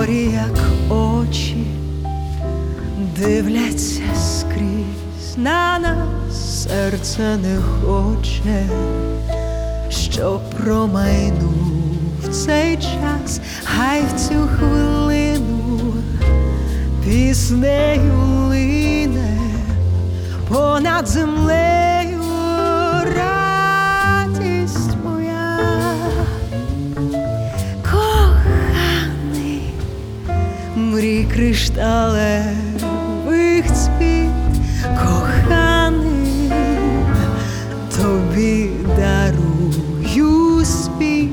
зорі, як очі, дивляться скрізь на нас, серце не хоче, що промайнув цей час, хай в цю хвилину піснею лине понад землею радість моя. Коханий, мрій кришталевих цвіт, коханий, тобі дарую спів,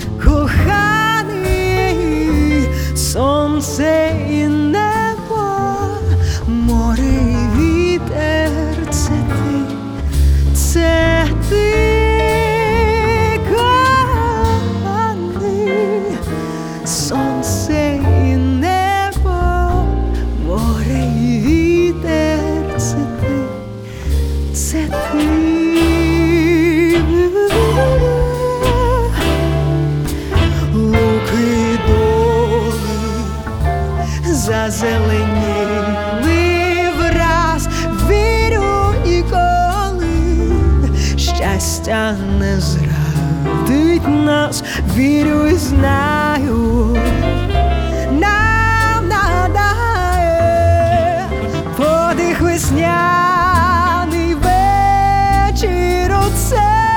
коханий, сонце і небо, море і вітер, це ти, коханий, сонце і небо, море і вітер, це ти. Луки доли зазеленіли враз, вірю ніколи щастя не зрадить нас, вірю і знаю, нам надає подих весняний вечір оцей.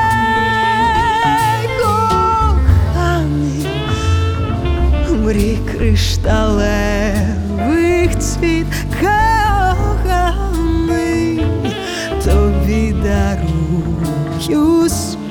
Коханий, мрій кришталевих цвіт, коханий, тобі дарую спів.